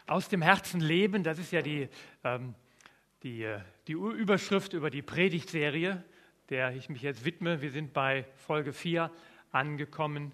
Aus dem Herzen leben, das ist ja die Überschrift über die Predigtserie, der ich mich jetzt widme. Wir sind bei Folge 4 angekommen.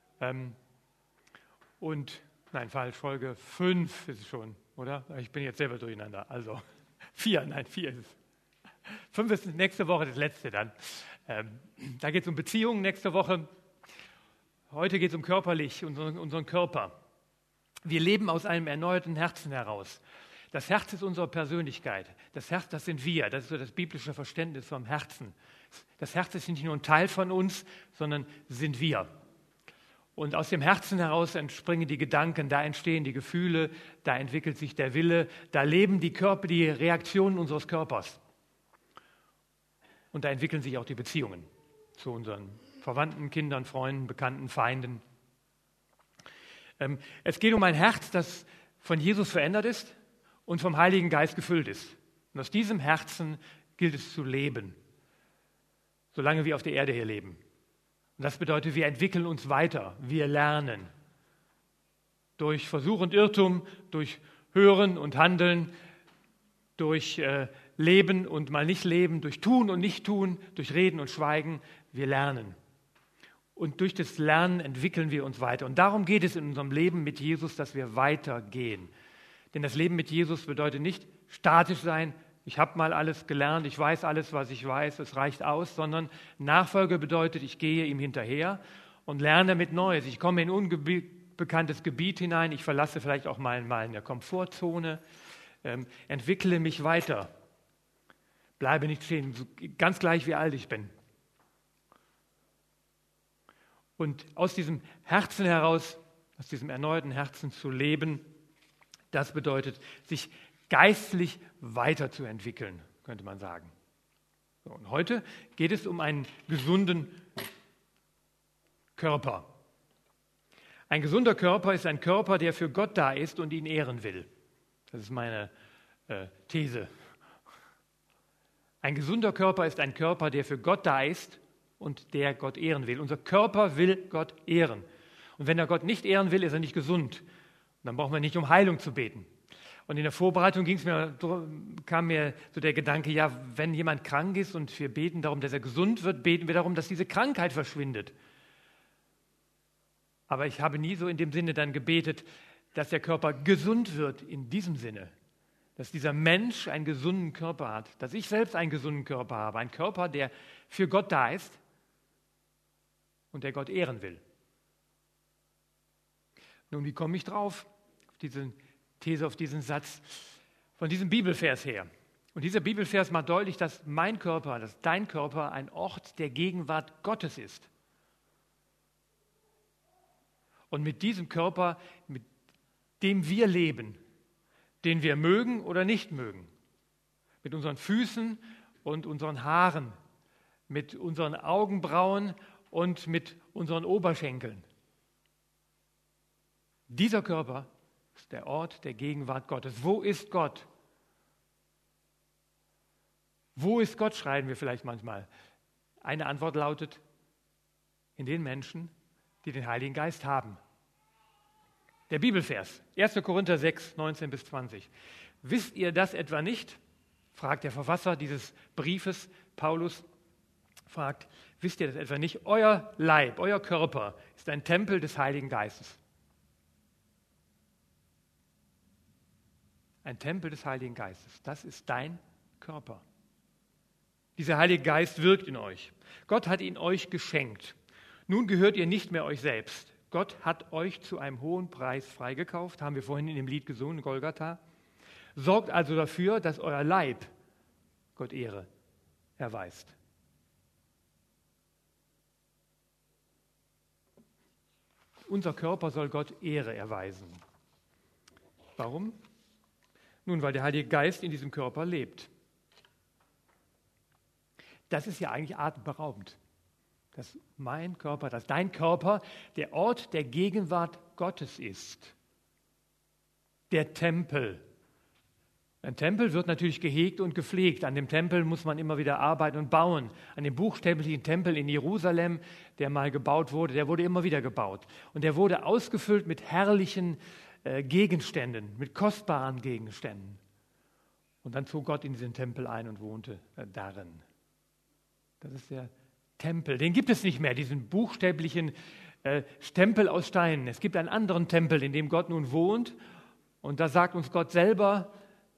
Folge 5 ist es schon, oder? Ich bin jetzt selber durcheinander. Also 4 ist es. 5 ist nächste Woche das letzte dann. Da geht es um Beziehungen nächste Woche. Heute geht es um körperlich, unseren Körper. Wir leben aus einem erneuerten Herzen heraus. Das Herz ist unsere Persönlichkeit. Das Herz, das sind wir. Das ist so das biblische Verständnis vom Herzen. Das Herz ist nicht nur ein Teil von uns, sondern sind wir. Und aus dem Herzen heraus entspringen die Gedanken, da entstehen die Gefühle, da entwickelt sich der Wille, da leben die Reaktionen unseres Körpers. Und da entwickeln sich auch die Beziehungen zu unseren Verwandten, Kindern, Freunden, Bekannten, Feinden. Es geht um ein Herz, das von Jesus verändert ist und vom Heiligen Geist gefüllt ist. Und aus diesem Herzen gilt es zu leben, solange wir auf der Erde hier leben. Und das bedeutet, wir entwickeln uns weiter, wir lernen. Durch Versuch und Irrtum, durch Hören und Handeln, durch Leben und mal nicht leben, durch Tun und Nicht-Tun, durch Reden und Schweigen, wir lernen. Und durch das Lernen entwickeln wir uns weiter. Und darum geht es in unserem Leben mit Jesus, dass wir weitergehen. Denn das Leben mit Jesus bedeutet nicht statisch sein, ich habe mal alles gelernt, ich weiß alles, was ich weiß, es reicht aus, sondern Nachfolge bedeutet, ich gehe ihm hinterher und lerne damit Neues. Ich komme in unbekanntes Gebiet hinein, ich verlasse vielleicht auch mal eine Komfortzone, entwickle mich weiter, bleibe nicht stehen, ganz gleich wie alt ich bin. Und aus diesem Herzen heraus, aus diesem erneuerten Herzen zu leben, das bedeutet, sich geistlich weiterzuentwickeln, könnte man sagen. So, und heute geht es um einen gesunden Körper. Ein gesunder Körper ist ein Körper, der für Gott da ist und ihn ehren will. Das ist meine These. Ein gesunder Körper ist ein Körper, der für Gott da ist und der Gott ehren will. Unser Körper will Gott ehren. Und wenn er Gott nicht ehren will, ist er nicht gesund. Und dann brauchen wir nicht um Heilung zu beten. Und in der Vorbereitung kam mir so der Gedanke, ja, wenn jemand krank ist und wir beten darum, dass er gesund wird, beten wir darum, dass diese Krankheit verschwindet. Aber ich habe nie so in dem Sinne dann gebetet, dass der Körper gesund wird in diesem Sinne. Dass dieser Mensch einen gesunden Körper hat, dass ich selbst einen gesunden Körper habe, einen Körper, der für Gott da ist und der Gott ehren will. Nun, wie komme ich drauf? Auf diese These, auf diesen Satz von diesem Bibelvers her. Und dieser Bibelvers macht deutlich, dass mein Körper, dass dein Körper ein Ort der Gegenwart Gottes ist. Und mit diesem Körper, mit dem wir leben, den wir mögen oder nicht mögen, mit unseren Füßen und unseren Haaren, mit unseren Augenbrauen und mit unseren Oberschenkeln. Dieser Körper ist der Ort der Gegenwart Gottes. Wo ist Gott? Wo ist Gott, schreien wir vielleicht manchmal. Eine Antwort lautet, in den Menschen, die den Heiligen Geist haben. Der Bibelvers, 1. Korinther 6, 19 bis 20. Wisst ihr das etwa nicht? Fragt der Verfasser dieses Briefes, Paulus, fragt, wisst ihr das etwa nicht? Euer Leib, euer Körper ist ein Tempel des Heiligen Geistes. Ein Tempel des Heiligen Geistes, das ist dein Körper. Dieser Heilige Geist wirkt in euch. Gott hat ihn euch geschenkt. Nun gehört ihr nicht mehr euch selbst. Gott hat euch zu einem hohen Preis freigekauft, haben wir vorhin in dem Lied gesungen, Golgatha. Sorgt also dafür, dass euer Leib Gott Ehre erweist. Unser Körper soll Gott Ehre erweisen. Warum? Nun, weil der Heilige Geist in diesem Körper lebt. Das ist ja eigentlich atemberaubend. Dass mein Körper, dass dein Körper der Ort der Gegenwart Gottes ist. Der Tempel. Ein Tempel wird natürlich gehegt und gepflegt. An dem Tempel muss man immer wieder arbeiten und bauen. An dem buchstäblichen Tempel in Jerusalem, der mal gebaut wurde, der wurde immer wieder gebaut. Und der wurde ausgefüllt mit herrlichen Gegenständen, mit kostbaren Gegenständen. Und dann zog Gott in diesen Tempel ein und wohnte darin. Das ist der Tempel. Den gibt es nicht mehr, diesen buchstäblichen Tempel aus Steinen. Es gibt einen anderen Tempel, in dem Gott nun wohnt. Und da sagt uns Gott selber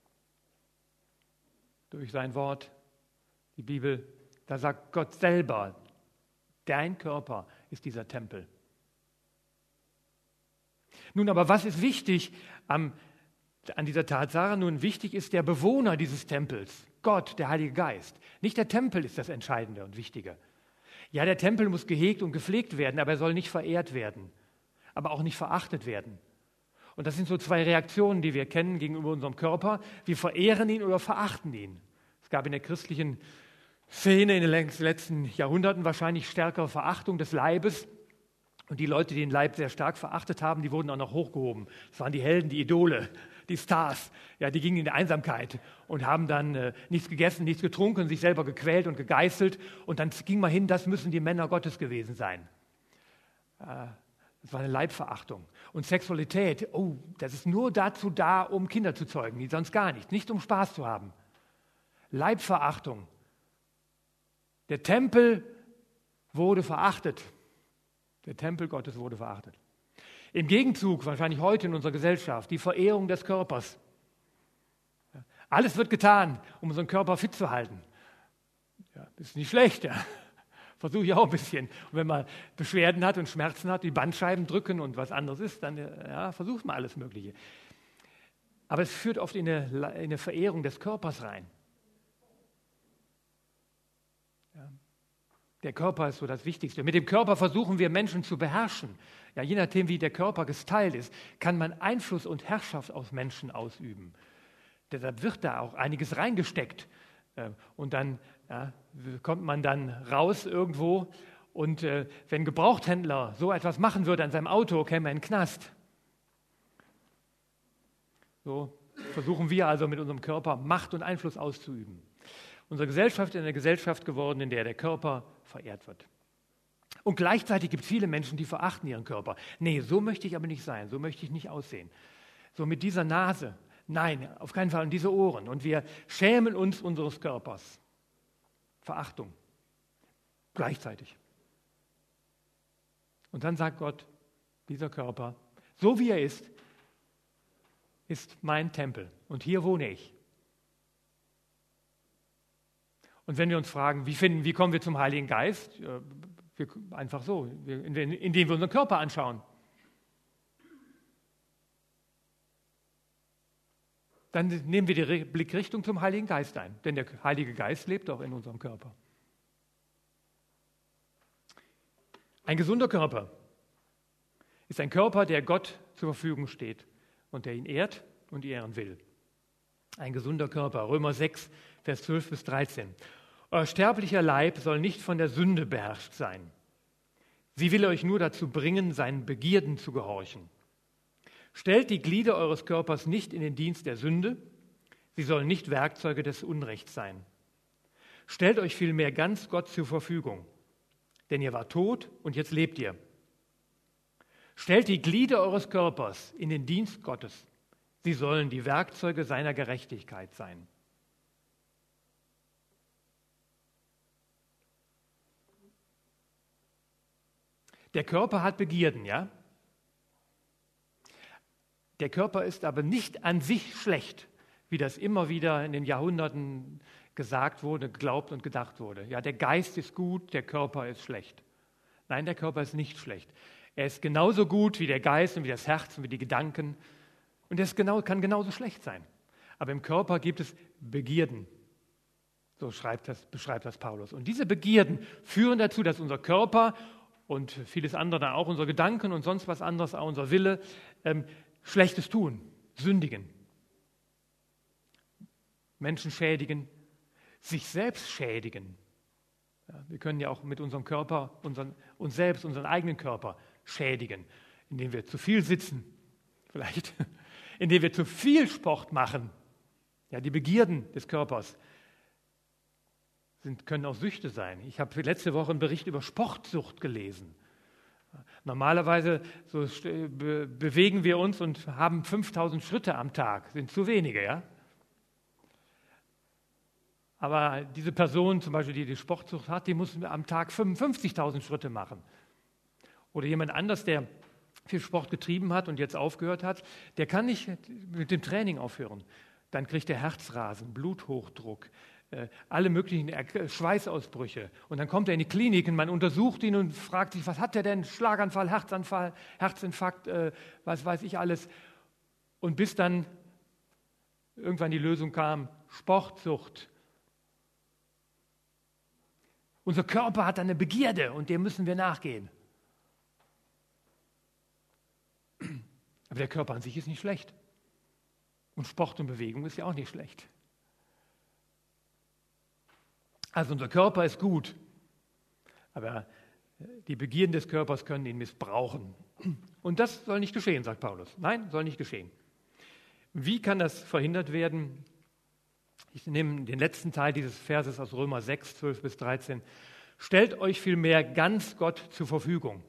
durch sein Wort, die Bibel, da sagt Gott selber, dein Körper ist dieser Tempel. Nun, aber was ist wichtig an dieser Tatsache? Nun, wichtig ist der Bewohner dieses Tempels, Gott, der Heilige Geist. Nicht der Tempel ist das Entscheidende und Wichtige. Ja, der Tempel muss gehegt und gepflegt werden, aber er soll nicht verehrt werden, aber auch nicht verachtet werden. Und das sind so zwei Reaktionen, die wir kennen gegenüber unserem Körper. Wir verehren ihn oder verachten ihn. Es gab in der christlichen Szene in den letzten Jahrhunderten wahrscheinlich stärkere Verachtung des Leibes. Und die Leute, die den Leib sehr stark verachtet haben, die wurden auch noch hochgehoben. Das waren die Helden, die Idole, die Stars. Ja, die gingen in die Einsamkeit und haben dann nichts gegessen, nichts getrunken, sich selber gequält und gegeißelt. Und dann ging man hin, das müssen die Männer Gottes gewesen sein. Das war eine Leibverachtung. Und Sexualität, oh, das ist nur dazu da, um Kinder zu zeugen, sonst gar nicht. Nicht um Spaß zu haben. Leibverachtung. Der Tempel wurde verachtet. Der Tempel Gottes wurde verachtet. Im Gegenzug, wahrscheinlich heute in unserer Gesellschaft, die Verehrung des Körpers. Alles wird getan, um unseren Körper fit zu halten. Ja, das ist nicht schlecht, ja. Versuche ich auch ein bisschen. Und wenn man Beschwerden hat und Schmerzen hat, die Bandscheiben drücken und was anderes ist, dann ja, versucht man alles Mögliche. Aber es führt oft in eine Verehrung des Körpers rein. Ja. Der Körper ist so das Wichtigste. Mit dem Körper versuchen wir Menschen zu beherrschen. Ja, je nachdem, wie der Körper gestylt ist, kann man Einfluss und Herrschaft auf Menschen ausüben. Deshalb wird da auch einiges reingesteckt. Und dann kommt man dann raus irgendwo und wenn ein Gebrauchthändler so etwas machen würde an seinem Auto, käme er in den Knast. So versuchen wir also mit unserem Körper Macht und Einfluss auszuüben. Unsere Gesellschaft ist eine Gesellschaft geworden, in der der Körper verehrt wird. Und gleichzeitig gibt es viele Menschen, die verachten ihren Körper. Nee, so möchte ich aber nicht sein, so möchte ich nicht aussehen. So mit dieser Nase, nein, auf keinen Fall, und diese Ohren. Und wir schämen uns unseres Körpers. Verachtung. Gleichzeitig. Und dann sagt Gott, dieser Körper, so wie er ist mein Tempel. Und hier wohne ich. Und wenn wir uns fragen, wie kommen wir zum Heiligen Geist? Einfach so, indem wir unseren Körper anschauen. Dann nehmen wir die Blickrichtung zum Heiligen Geist ein, denn der Heilige Geist lebt auch in unserem Körper. Ein gesunder Körper ist ein Körper, der Gott zur Verfügung steht und der ihn ehrt und ehren will. Ein gesunder Körper, Römer 6, Vers 12 bis 13. Euer sterblicher Leib soll nicht von der Sünde beherrscht sein. Sie will euch nur dazu bringen, seinen Begierden zu gehorchen. Stellt die Glieder eures Körpers nicht in den Dienst der Sünde, sie sollen nicht Werkzeuge des Unrechts sein. Stellt euch vielmehr ganz Gott zur Verfügung, denn ihr wart tot und jetzt lebt ihr. Stellt die Glieder eures Körpers in den Dienst Gottes, sie sollen die Werkzeuge seiner Gerechtigkeit sein. Der Körper hat Begierden, ja? Der Körper ist aber nicht an sich schlecht, wie das immer wieder in den Jahrhunderten gesagt wurde, geglaubt und gedacht wurde. Ja, der Geist ist gut, der Körper ist schlecht. Nein, der Körper ist nicht schlecht. Er ist genauso gut wie der Geist und wie das Herz und wie die Gedanken. Und er kann genauso schlecht sein. Aber im Körper gibt es Begierden. So beschreibt das Paulus. Und diese Begierden führen dazu, dass unser Körper und vieles andere, auch unsere Gedanken und sonst was anderes, auch unser Wille, Schlechtes tun, sündigen, Menschen schädigen, sich selbst schädigen. Ja, wir können ja auch mit unserem Körper, unseren eigenen Körper schädigen, indem wir zu viel sitzen, vielleicht, indem wir zu viel Sport machen. Ja, die Begierden des Körpers können auch Süchte sein. Ich habe letzte Woche einen Bericht über Sportsucht gelesen. Normalerweise bewegen wir uns und haben 5000 Schritte am Tag, sind zu wenige, ja? Aber diese Person, zum Beispiel, die die Sportsucht hat, die muss am Tag 55.000 Schritte machen. Oder jemand anders, der viel Sport getrieben hat und jetzt aufgehört hat, der kann nicht mit dem Training aufhören. Dann kriegt er Herzrasen, Bluthochdruck, alle möglichen Schweißausbrüche. Und dann kommt er in die Klinik und man untersucht ihn und fragt sich, was hat er denn? Schlaganfall, Herzinfarkt, was weiß ich alles. Und bis dann irgendwann die Lösung kam, Sportsucht. Unser Körper hat eine Begierde und dem müssen wir nachgehen. Aber der Körper an sich ist nicht schlecht. Und Sport und Bewegung ist ja auch nicht schlecht. Also unser Körper ist gut, aber die Begierden des Körpers können ihn missbrauchen. Und das soll nicht geschehen, sagt Paulus. Nein, soll nicht geschehen. Wie kann das verhindert werden? Ich nehme den letzten Teil dieses Verses aus Römer 6, 12 bis 13. Stellt euch vielmehr ganz Gott zur Verfügung.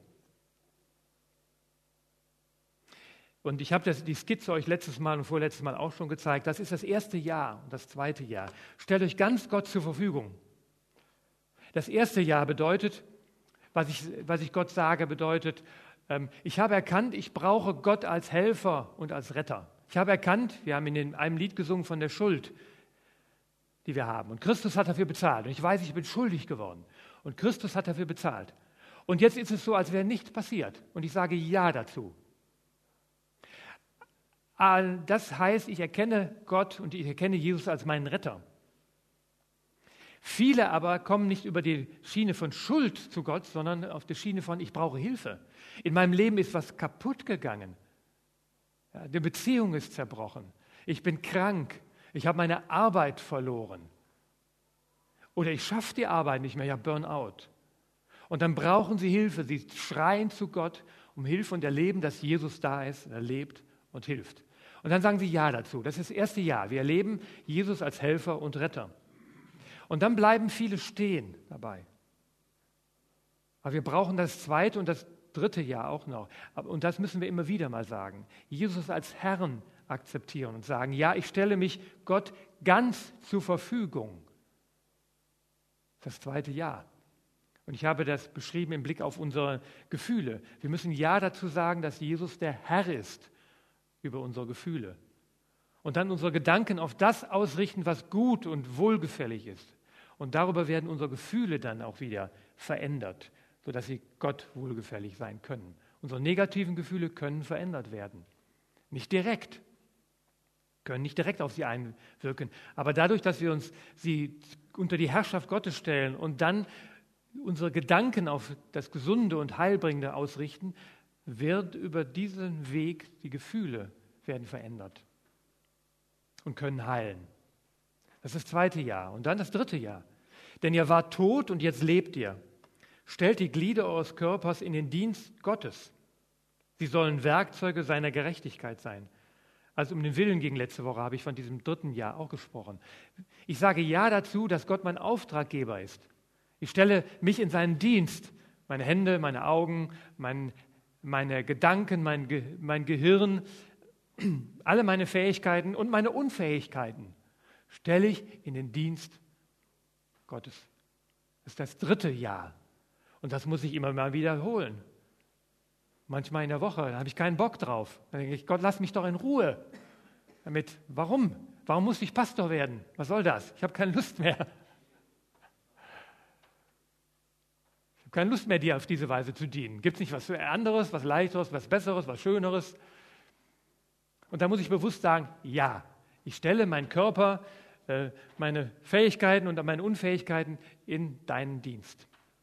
Und ich habe die Skizze euch letztes Mal und vorletztes Mal auch schon gezeigt. Das ist das erste Jahr und das zweite Jahr. Stellt euch ganz Gott zur Verfügung. Das erste Jahr bedeutet, was ich Gott sage, bedeutet, ich habe erkannt, ich brauche Gott als Helfer und als Retter. Ich habe erkannt, wir haben in einem Lied gesungen von der Schuld, die wir haben. Und Christus hat dafür bezahlt. Und ich weiß, ich bin schuldig geworden. Und Christus hat dafür bezahlt. Und jetzt ist es so, als wäre nichts passiert. Und ich sage Ja dazu. Das heißt, ich erkenne Gott und ich erkenne Jesus als meinen Retter. Viele aber kommen nicht über die Schiene von Schuld zu Gott, sondern auf die Schiene von ich brauche Hilfe. In meinem Leben ist was kaputt gegangen. Ja, die Beziehung ist zerbrochen. Ich bin krank. Ich habe meine Arbeit verloren. Oder ich schaffe die Arbeit nicht mehr, ich habe Burnout. Und dann brauchen sie Hilfe. Sie schreien zu Gott um Hilfe und erleben, dass Jesus da ist, er lebt und hilft. Und dann sagen sie Ja dazu. Das ist das erste Jahr. Wir erleben Jesus als Helfer und Retter. Und dann bleiben viele stehen dabei. Aber wir brauchen das zweite und das dritte Jahr auch noch. Und das müssen wir immer wieder mal sagen. Jesus als Herrn akzeptieren und sagen, ja, ich stelle mich Gott ganz zur Verfügung. Das zweite Jahr. Und ich habe das beschrieben im Blick auf unsere Gefühle. Wir müssen Ja dazu sagen, dass Jesus der Herr ist über unsere Gefühle. Und dann unsere Gedanken auf das ausrichten, was gut und wohlgefällig ist. Und darüber werden unsere Gefühle dann auch wieder verändert, sodass sie Gott wohlgefällig sein können. Unsere negativen Gefühle können verändert werden. Nicht direkt, können nicht direkt auf sie einwirken. Aber dadurch, dass wir sie unter die Herrschaft Gottes stellen und dann unsere Gedanken auf das Gesunde und Heilbringende ausrichten, wird über diesen Weg die Gefühle werden verändert und können heilen. Das ist das zweite Jahr. Und dann das dritte Jahr. Denn ihr wart tot und jetzt lebt ihr. Stellt die Glieder eures Körpers in den Dienst Gottes. Sie sollen Werkzeuge seiner Gerechtigkeit sein. Also um den Willen ging letzte Woche, habe ich von diesem dritten Jahr auch gesprochen. Ich sage Ja dazu, dass Gott mein Auftraggeber ist. Ich stelle mich in seinen Dienst. Meine Hände, meine Augen, meine Gedanken, mein Gehirn, alle meine Fähigkeiten und meine Unfähigkeiten stelle ich in den Dienst Gottes. Das ist das dritte Jahr. Und das muss ich immer mal wiederholen. Manchmal in der Woche, da habe ich keinen Bock drauf. Dann denke ich, Gott, lass mich doch in Ruhe. Warum? Warum muss ich Pastor werden? Was soll das? Ich habe keine Lust mehr. Ich habe keine Lust mehr, dir auf diese Weise zu dienen. Gibt es nicht was anderes, was Leichteres, was Besseres, was Schöneres? Und da muss ich bewusst sagen, ja, ich stelle meinen Körper, meine Fähigkeiten und meine Unfähigkeiten in deinen Dienst.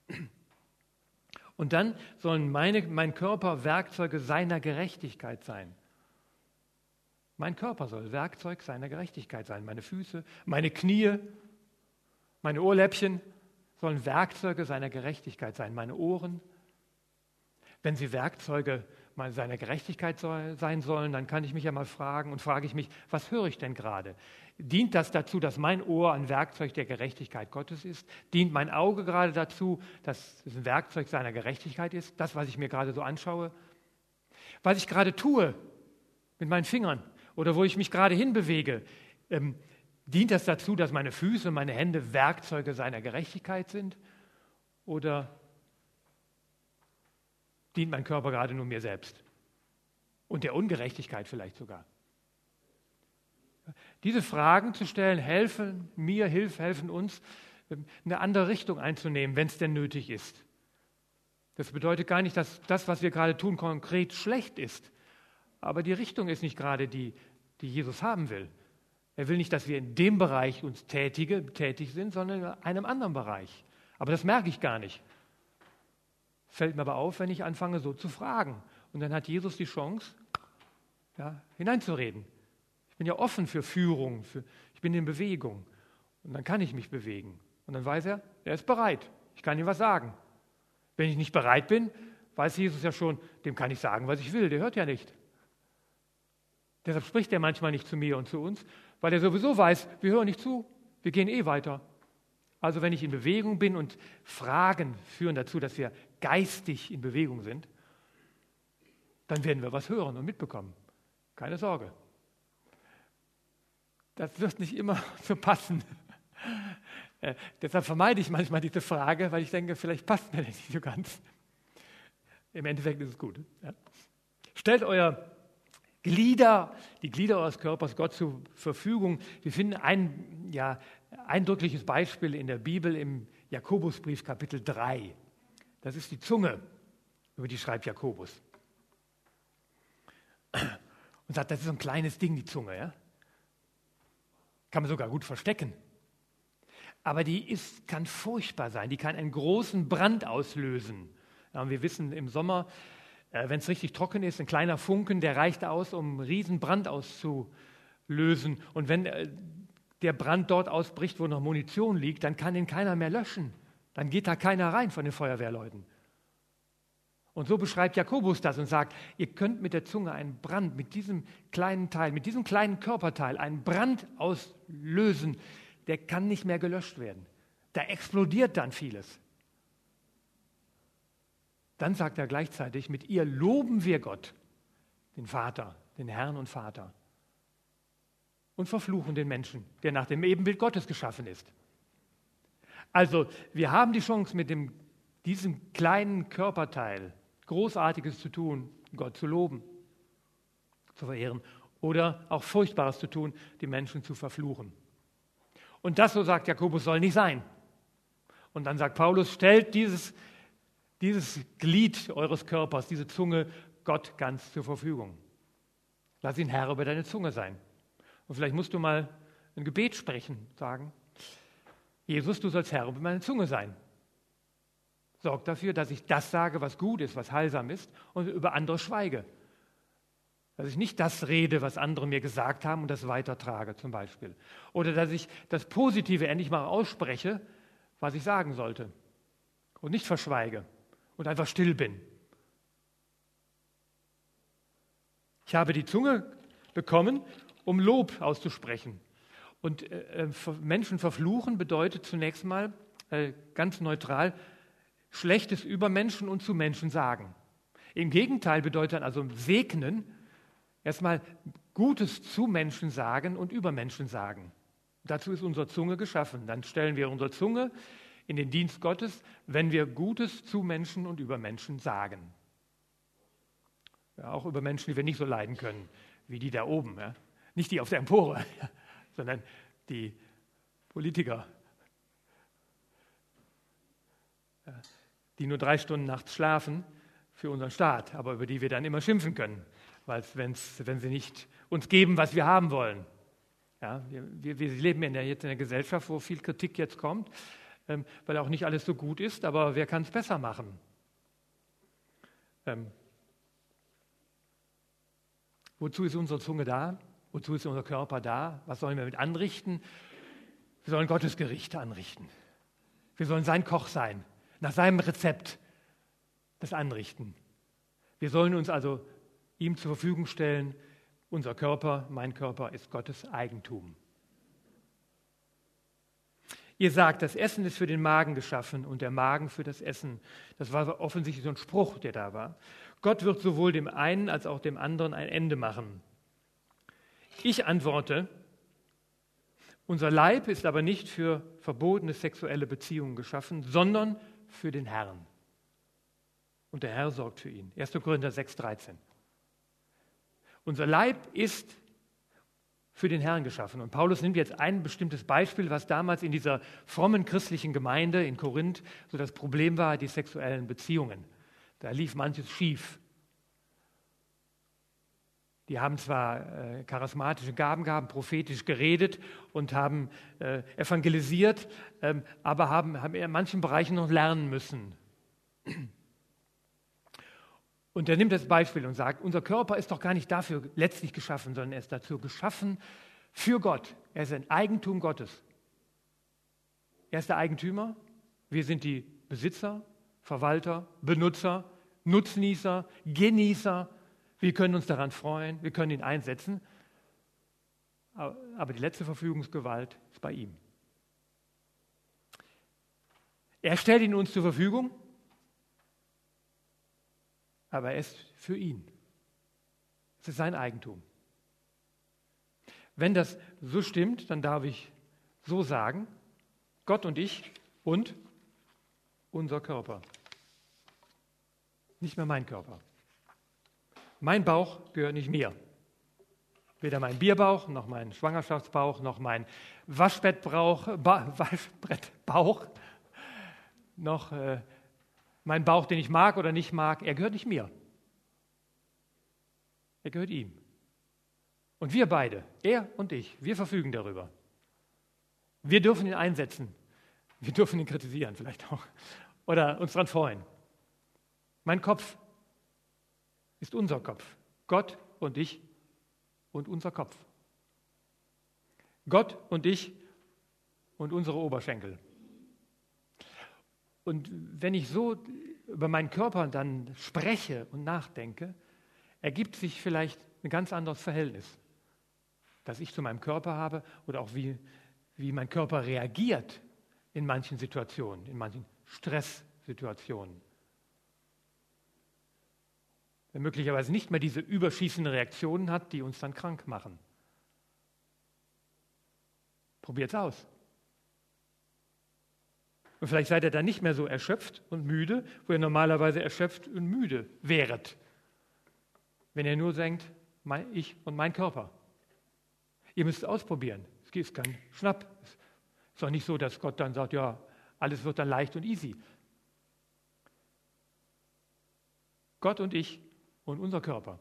Und dann sollen mein Körper Werkzeuge seiner Gerechtigkeit sein. Mein Körper soll Werkzeug seiner Gerechtigkeit sein. Meine Füße, meine Knie, meine Ohrläppchen sollen Werkzeuge seiner Gerechtigkeit sein. Meine Ohren, wenn sie Werkzeuge mal seiner Gerechtigkeit sein sollen, dann kann ich mich ja mal fragen und frage ich mich, was höre ich denn gerade? Dient das dazu, dass mein Ohr ein Werkzeug der Gerechtigkeit Gottes ist? Dient mein Auge gerade dazu, dass es ein Werkzeug seiner Gerechtigkeit ist? Das, was ich mir gerade so anschaue? Was ich gerade tue mit meinen Fingern oder wo ich mich gerade hinbewege, dient das dazu, dass meine Füße und meine Hände Werkzeuge seiner Gerechtigkeit sind? Oder dient mein Körper gerade nur mir selbst und der Ungerechtigkeit vielleicht sogar? Diese Fragen zu stellen, helfen uns, eine andere Richtung einzunehmen, wenn es denn nötig ist. Das bedeutet gar nicht, dass das, was wir gerade tun, konkret schlecht ist. Aber die Richtung ist nicht gerade die Jesus haben will. Er will nicht, dass wir in dem Bereich uns tätig sind, sondern in einem anderen Bereich. Aber das merke ich gar nicht. Fällt mir aber auf, wenn ich anfange, so zu fragen. Und dann hat Jesus die Chance, hineinzureden. Ich bin ja offen für Führung, ich bin in Bewegung. Und dann kann ich mich bewegen. Und dann weiß er ist bereit. Ich kann ihm was sagen. Wenn ich nicht bereit bin, weiß Jesus ja schon, dem kann ich sagen, was ich will. Der hört ja nicht. Deshalb spricht er manchmal nicht zu mir und zu uns, weil er sowieso weiß, wir hören nicht zu, wir gehen weiter. Also wenn ich in Bewegung bin und Fragen führen dazu, dass wir geistig in Bewegung sind, dann werden wir was hören und mitbekommen. Keine Sorge. Das wird nicht immer so passen. Deshalb vermeide ich manchmal diese Frage, weil ich denke, vielleicht passt mir das nicht so ganz. Im Endeffekt ist es gut. Ja. Stellt die Glieder eures Körpers Gott zur Verfügung. Wir finden ein eindrückliches Beispiel in der Bibel im Jakobusbrief Kapitel 3. Das ist die Zunge, über die schreibt Jakobus. Und sagt, das ist so ein kleines Ding, die Zunge. Ja? Kann man sogar gut verstecken. Aber die kann furchtbar sein, die kann einen großen Brand auslösen. Ja, und wir wissen im Sommer, wenn es richtig trocken ist, ein kleiner Funken, der reicht aus, um einen riesen Brand auszulösen. Und wenn der Brand dort ausbricht, wo noch Munition liegt, dann kann ihn keiner mehr löschen. Dann geht da keiner rein von den Feuerwehrleuten. Und so beschreibt Jakobus das und sagt, ihr könnt mit der Zunge einen Brand, mit diesem kleinen Teil, mit diesem kleinen Körperteil einen Brand auslösen, der kann nicht mehr gelöscht werden. Da explodiert dann vieles. Dann sagt er gleichzeitig, mit ihr loben wir Gott, den Vater, den Herrn und Vater, und verfluchen den Menschen, der nach dem Ebenbild Gottes geschaffen ist. Also wir haben die Chance, mit diesem kleinen Körperteil Großartiges zu tun, Gott zu loben, zu verehren oder auch Furchtbares zu tun, die Menschen zu verfluchen. Und das, so sagt Jakobus, soll nicht sein. Und dann sagt Paulus, stellt dieses Glied eures Körpers, diese Zunge, Gott ganz zur Verfügung. Lass ihn Herr über deine Zunge sein. Und vielleicht musst du mal ein Gebet sprechen, sagen, Jesus, du sollst Herr über meine Zunge sein. Sorg dafür, dass ich das sage, was gut ist, was heilsam ist und über andere schweige. Dass ich nicht das rede, was andere mir gesagt haben und das weitertrage zum Beispiel. Oder dass ich das Positive endlich mal ausspreche, was ich sagen sollte. Und nicht verschweige und einfach still bin. Ich habe die Zunge bekommen, um Lob auszusprechen. Und Menschen verfluchen bedeutet zunächst mal ganz neutral, Schlechtes über Menschen und zu Menschen sagen. Im Gegenteil bedeutet dann also segnen, erstmal Gutes zu Menschen sagen und über Menschen sagen. Dazu ist unsere Zunge geschaffen. Dann stellen wir unsere Zunge in den Dienst Gottes, wenn wir Gutes zu Menschen und über Menschen sagen. Ja, auch über Menschen, die wir nicht so leiden können, wie die da oben. Ja. Nicht die auf der Empore, ja, sondern die Politiker, ja, die nur 3 Stunden nachts schlafen für unseren Staat, aber über die wir dann immer schimpfen können, wenn sie nicht uns geben, was wir haben wollen. Ja, wir leben jetzt in einer Gesellschaft, wo viel Kritik jetzt kommt, weil auch nicht alles so gut ist, aber wer kann es besser machen? Wozu ist unsere Zunge da? Wozu ist unser Körper da? Was sollen wir mit anrichten? Wir sollen Gottes Gerichte anrichten. Wir sollen sein Koch sein, nach seinem Rezept das anrichten. Wir sollen uns also ihm zur Verfügung stellen. Unser Körper, mein Körper, ist Gottes Eigentum. Ihr sagt, das Essen ist für den Magen geschaffen und der Magen für das Essen. Das war offensichtlich so ein Spruch, der da war. Gott wird sowohl dem einen als auch dem anderen ein Ende machen. Ich antworte, unser Leib ist aber nicht für verbotene sexuelle Beziehungen geschaffen, sondern für den Herrn. Und der Herr sorgt für ihn. 1. Korinther 6,13. Unser Leib ist für den Herrn geschaffen. Und Paulus nimmt jetzt ein bestimmtes Beispiel, was damals in dieser frommen christlichen Gemeinde in Korinth so das Problem war, die sexuellen Beziehungen. Da lief manches schief. Die haben zwar charismatische Gaben gehabt, prophetisch geredet und haben evangelisiert, aber haben in manchen Bereichen noch lernen müssen. Und er nimmt das Beispiel und sagt, unser Körper ist doch gar nicht dafür letztlich geschaffen, sondern er ist dazu geschaffen für Gott. Er ist ein Eigentum Gottes. Er ist der Eigentümer, wir sind die Besitzer, Verwalter, Benutzer, Nutznießer, Genießer. Wir können uns daran freuen, wir können ihn einsetzen, aber die letzte Verfügungsgewalt ist bei ihm. Er stellt ihn uns zur Verfügung, aber er ist für ihn. Es ist sein Eigentum. Wenn das so stimmt, dann darf ich so sagen, Gott und ich und unser Körper. Nicht mehr mein Körper. Mein Bauch gehört nicht mir. Weder mein Bierbauch, noch mein Schwangerschaftsbauch, noch mein Waschbrettbauch, noch mein Bauch, den ich mag oder nicht mag, er gehört nicht mir. Er gehört ihm. Und wir beide, er und ich, wir verfügen darüber. Wir dürfen ihn einsetzen. Wir dürfen ihn kritisieren vielleicht auch. Oder uns daran freuen. Mein Kopf ist unser Kopf. Gott und ich und unser Kopf. Gott und ich und unsere Oberschenkel. Und wenn ich so über meinen Körper dann spreche und nachdenke, ergibt sich vielleicht ein ganz anderes Verhältnis, das ich zu meinem Körper habe oder auch wie mein Körper reagiert in manchen Situationen, in manchen Stresssituationen. Der möglicherweise nicht mehr diese überschießenden Reaktionen hat, die uns dann krank machen. Probiert es aus. Und vielleicht seid ihr dann nicht mehr so erschöpft und müde, wo ihr normalerweise erschöpft und müde wäret, wenn ihr nur denkt, ich und mein Körper. Ihr müsst es ausprobieren. Es ist kein Schnapp. Es ist auch nicht so, dass Gott dann sagt, ja, alles wird dann leicht und easy. Gott und ich und unser Körper.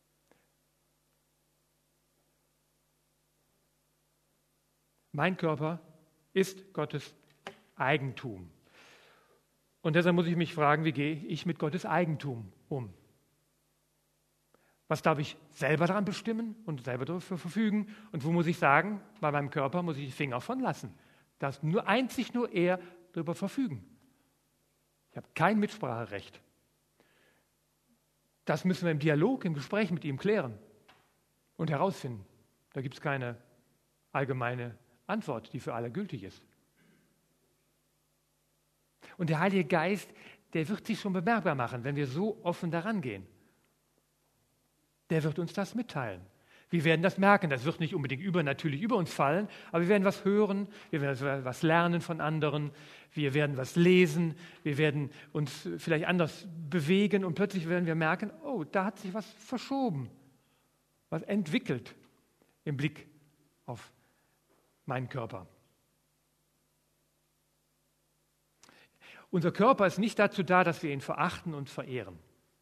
Mein Körper ist Gottes Eigentum. Und deshalb muss ich mich fragen, wie gehe ich mit Gottes Eigentum um? Was darf ich selber daran bestimmen und selber dafür verfügen? Und wo muss ich sagen, bei meinem Körper muss ich die Finger von lassen? Dass einzig nur er darüber verfügen. Ich habe kein Mitspracherecht. Das müssen wir im Dialog, im Gespräch mit ihm klären und herausfinden. Da gibt es keine allgemeine Antwort, die für alle gültig ist. Und der Heilige Geist, der wird sich schon bemerkbar machen, wenn wir so offen daran gehen. Der wird uns das mitteilen. Wir werden das merken. Das wird nicht unbedingt übernatürlich über uns fallen, aber wir werden was hören, wir werden was lernen von anderen, wir werden was lesen, wir werden uns vielleicht anders bewegen und plötzlich werden wir merken, oh, da hat sich was verschoben, was entwickelt im Blick auf meinen Körper. Unser Körper ist nicht dazu da, dass wir ihn verachten und verehren,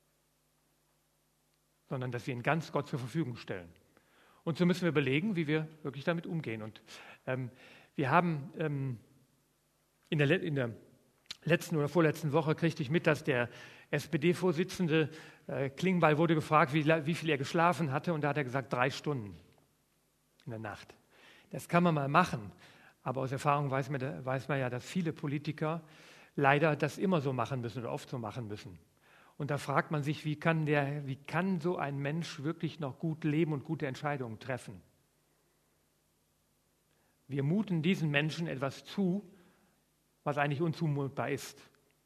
sondern dass wir ihn ganz Gott zur Verfügung stellen. Und so müssen wir überlegen, wie wir wirklich damit umgehen. Und wir haben in der letzten oder vorletzten Woche kriegte ich mit, dass der SPD-Vorsitzende Klingbeil wurde gefragt, wie viel er geschlafen hatte. Und da hat er gesagt, 3 Stunden in der Nacht. Das kann man mal machen. Aber aus Erfahrung weiß man ja, dass viele Politiker leider das immer so machen müssen oder oft so machen müssen. Und da fragt man sich, wie kann so ein Mensch wirklich noch gut leben und gute Entscheidungen treffen? Wir muten diesen Menschen etwas zu, was eigentlich unzumutbar ist.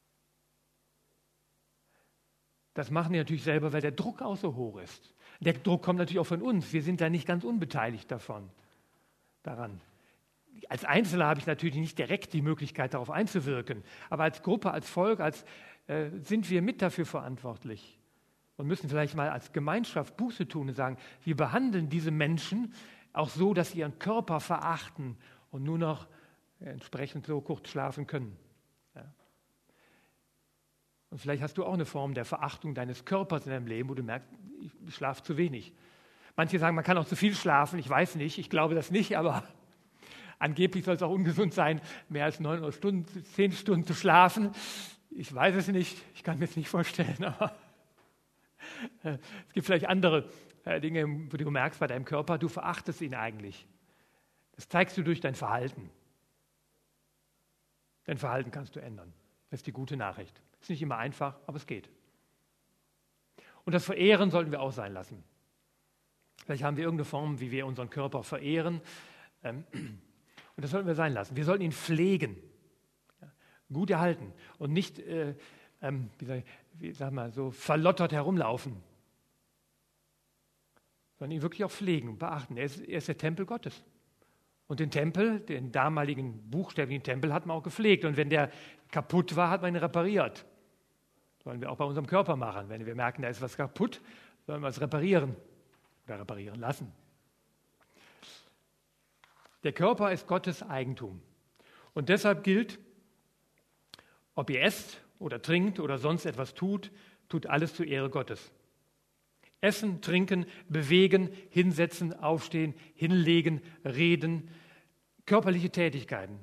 Das machen die natürlich selber, weil der Druck auch so hoch ist. Der Druck kommt natürlich auch von uns. Wir sind da nicht ganz unbeteiligt daran. Als Einzelner habe ich natürlich nicht direkt die Möglichkeit, darauf einzuwirken. Aber als Gruppe, als Volk, sind wir mit dafür verantwortlich und müssen vielleicht mal als Gemeinschaft Buße tun und sagen, wir behandeln diese Menschen auch so, dass sie ihren Körper verachten und nur noch entsprechend so kurz schlafen können. Ja. Und vielleicht hast du auch eine Form der Verachtung deines Körpers in deinem Leben, wo du merkst, ich schlafe zu wenig. Manche sagen, man kann auch zu viel schlafen. Ich weiß nicht, ich glaube das nicht, aber angeblich soll es auch ungesund sein, mehr als 9 Stunden, 10 Stunden zu schlafen. Ich weiß es nicht, ich kann mir es nicht vorstellen, aber es gibt vielleicht andere Dinge, wo du merkst bei deinem Körper, du verachtest ihn eigentlich. Das zeigst du durch dein Verhalten. Dein Verhalten kannst du ändern. Das ist die gute Nachricht. Ist nicht immer einfach, aber es geht. Und das Verehren sollten wir auch sein lassen. Vielleicht haben wir irgendeine Form, wie wir unseren Körper verehren. Und das sollten wir sein lassen. Wir sollten ihn pflegen, gut erhalten und nicht, so verlottert herumlaufen, sondern ihn wirklich auch pflegen und beachten. Er ist der Tempel Gottes. Und den Tempel, den damaligen buchstäblichen Tempel, hat man auch gepflegt. Und wenn der kaputt war, hat man ihn repariert. Sollen wir auch bei unserem Körper machen. Wenn wir merken, da ist was kaputt, sollen wir es reparieren oder reparieren lassen. Der Körper ist Gottes Eigentum. Und deshalb gilt, ob ihr esst oder trinkt oder sonst etwas tut, tut alles zur Ehre Gottes. Essen, trinken, bewegen, hinsetzen, aufstehen, hinlegen, reden, körperliche Tätigkeiten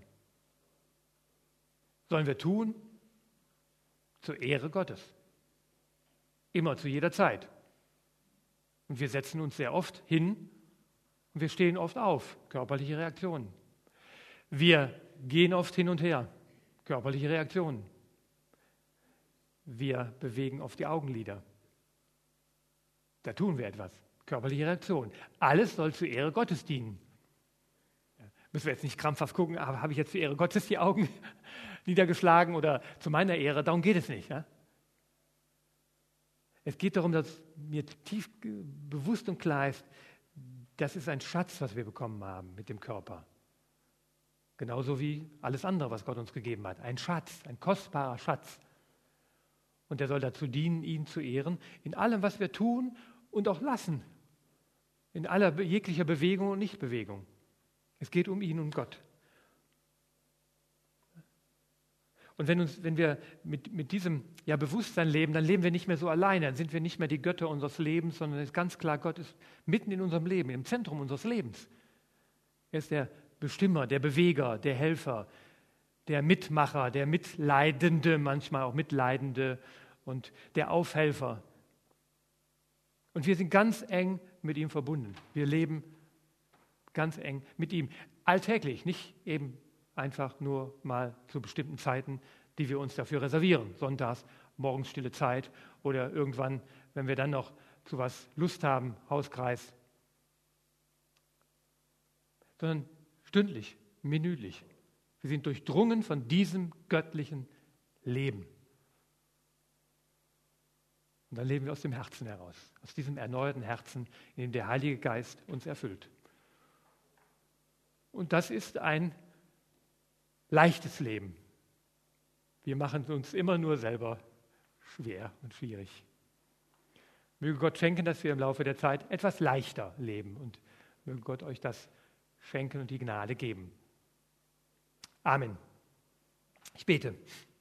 sollen wir tun zur Ehre Gottes. Immer, zu jeder Zeit. Und wir setzen uns sehr oft hin und wir stehen oft auf, körperliche Reaktionen. Wir gehen oft hin und her, körperliche Reaktionen. Wir bewegen oft die Augenlider. Da tun wir etwas, körperliche Reaktion. Alles soll zur Ehre Gottes dienen. Ja, müssen wir jetzt nicht krampfhaft gucken, aber habe ich jetzt zur Ehre Gottes die Augen niedergeschlagen oder zu meiner Ehre? Darum geht es nicht. Ja? Es geht darum, dass mir tief bewusst und klar ist, das ist ein Schatz, was wir bekommen haben mit dem Körper. Genauso wie alles andere, was Gott uns gegeben hat. Ein Schatz, ein kostbarer Schatz. Und der soll dazu dienen, ihn zu ehren, in allem, was wir tun und auch lassen. In jeglicher Bewegung und Nichtbewegung. Es geht um ihn und Gott. Und wenn wir mit diesem Bewusstsein leben, dann leben wir nicht mehr so alleine, dann sind wir nicht mehr die Götter unseres Lebens, sondern es ist ganz klar, Gott ist mitten in unserem Leben, im Zentrum unseres Lebens. Er ist der Bestimmer, der Beweger, der Helfer, der Mitmacher, der Mitleidende, manchmal auch Mitleidende und der Aufhelfer. Und wir sind ganz eng mit ihm verbunden. Wir leben ganz eng mit ihm. Alltäglich, nicht eben einfach nur mal zu bestimmten Zeiten, die wir uns dafür reservieren. Sonntags, morgens stille Zeit oder irgendwann, wenn wir dann noch zu was Lust haben, Hauskreis. Sondern stündlich, minütlich. Wir sind durchdrungen von diesem göttlichen Leben. Und dann leben wir aus dem Herzen heraus, aus diesem erneuerten Herzen, in dem der Heilige Geist uns erfüllt. Und das ist ein leichtes Leben. Wir machen es uns immer nur selber schwer und schwierig. Möge Gott schenken, dass wir im Laufe der Zeit etwas leichter leben und möge Gott euch das schenken und die Gnade geben. Amen. Ich bete.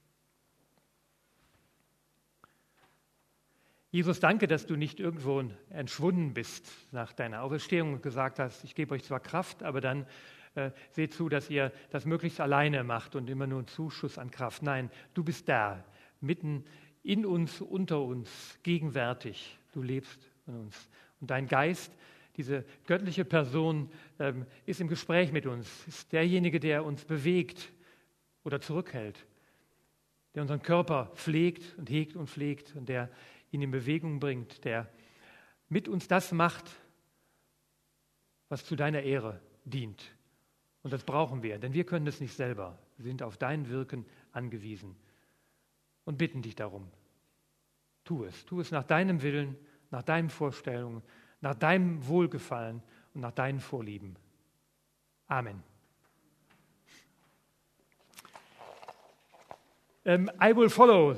Jesus, danke, dass du nicht irgendwo entschwunden bist nach deiner Auferstehung und gesagt hast, ich gebe euch zwar Kraft, aber dann seht zu, dass ihr das möglichst alleine macht und immer nur einen Zuschuss an Kraft. Nein, du bist da, mitten in uns, unter uns, gegenwärtig. Du lebst in uns. Und dein Geist, diese göttliche Person, ist im Gespräch mit uns, ist derjenige, der uns bewegt oder zurückhält. der unseren Körper pflegt und hegt und pflegt und der ihn in Bewegung bringt, der mit uns das macht, was zu deiner Ehre dient. Und das brauchen wir, denn wir können es nicht selber. Wir sind auf dein Wirken angewiesen und bitten dich darum. Tu es nach deinem Willen, nach deinen Vorstellungen, nach deinem Wohlgefallen und nach deinen Vorlieben. Amen. I will follow.